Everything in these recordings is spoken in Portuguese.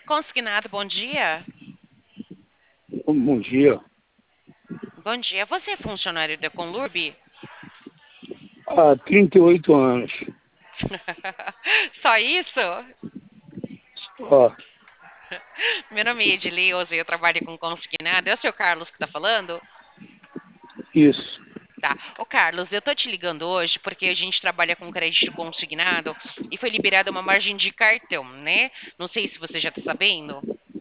Consignado, bom dia. Bom dia. Bom dia. Você é funcionário da Conlurb? Há 38 anos. Só isso? Ó, Meu nome é Edileuza e eu trabalho com consignado. É o seu Carlos que está falando? isso. Tá. Ô, Carlos, eu tô te ligando hoje porque a gente trabalha com crédito consignado e foi liberada uma margem de cartão, né? Não sei se você já tá sabendo.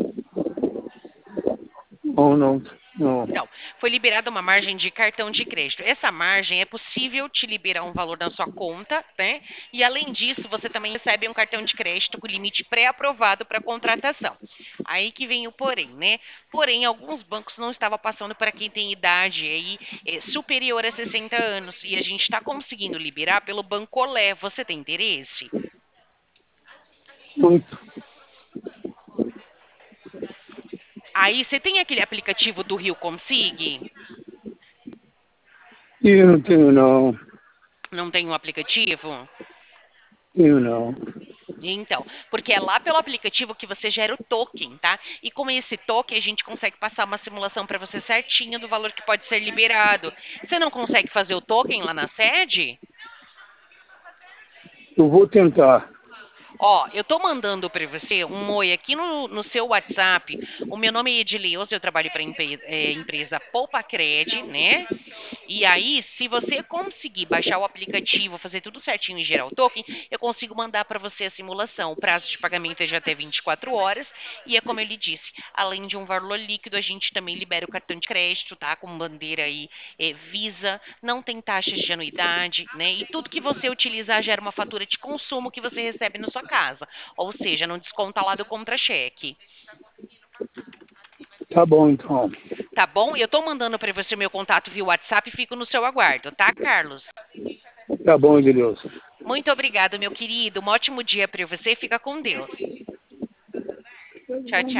Não, não, não. Então, foi liberada uma margem de cartão de crédito. Essa margem é possível te liberar um valor na sua conta, né? E além disso, você também recebe um cartão de crédito com limite pré-aprovado para contratação. Aí que vem o porém, né? Porém, alguns bancos não estavam passando para quem tem idade aí superior a 60 anos e a gente está conseguindo liberar pelo Bancolé. Você tem interesse? Muito. Aí você tem aquele aplicativo do Rio Consig? E eu não tenho, não. Não tem um aplicativo? Tenho, não. Então, porque é lá pelo aplicativo que você gera o token, tá? E com esse token a gente consegue passar uma simulação para você certinho do valor que pode ser liberado. Você não consegue fazer o token lá na sede? Eu vou tentar. Ó, eu tô mandando para você um oi aqui no seu WhatsApp. O meu nome é Edileuza, eu trabalho para a empresa Poupacred, né? E aí, se você conseguir baixar o aplicativo, fazer tudo certinho e gerar o token, eu consigo mandar para você a simulação. O prazo de pagamento é de até 24 horas. E é como ele disse, além de um valor líquido, a gente também libera o cartão de crédito, tá? Com bandeira aí, Visa, não tem taxas de anuidade, né? E tudo que você utilizar gera uma fatura de consumo que você recebe na sua casa. Ou seja, não desconta lá do contra-cheque. Tá bom, então. Tá bom? Eu tô mandando para você o meu contato via WhatsApp e fico no seu aguardo, tá, Carlos? Tá bom, Deus. Muito obrigado, meu querido. Um ótimo dia para você. Fica com Deus. Tchau, tchau.